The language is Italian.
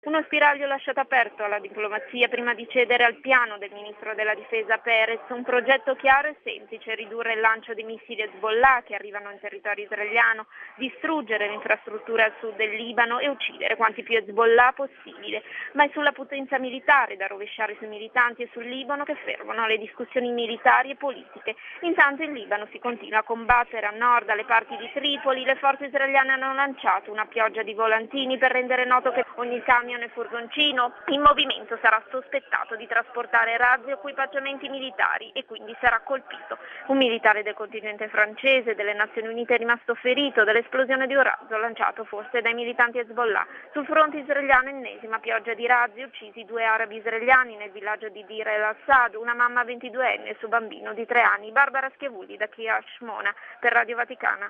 Uno spiraglio lasciato aperto alla diplomazia prima di cedere al piano del ministro della difesa Peres, un progetto chiaro e semplice: ridurre il lancio di missili Hezbollah che arrivano in territorio israeliano, distruggere le infrastrutture al sud del Libano e uccidere quanti più Hezbollah possibile. Ma è sulla potenza militare da rovesciare sui militanti e sul Libano che fermano le discussioni militari e politiche. Intanto in Libano si continua a combattere a nord, alle parti di Tripoli. Le forze israeliane hanno lanciato una pioggia di volantini per rendere noto che ogni camion e furgoncino in movimento sarà sospettato di trasportare razzi o equipaggiamenti militari e quindi sarà colpito. Un militare del contingente francese delle Nazioni Unite è rimasto ferito dall'esplosione di un razzo lanciato forse dai militanti Hezbollah. Sul fronte israeliano ennesima pioggia di razzi, uccisi 2 arabi israeliani nel villaggio di Deir el-Assad, una mamma 22enne e il suo bambino di 3 anni. Barbara Schiavulli da Kiryat Shmona per Radio Vaticana.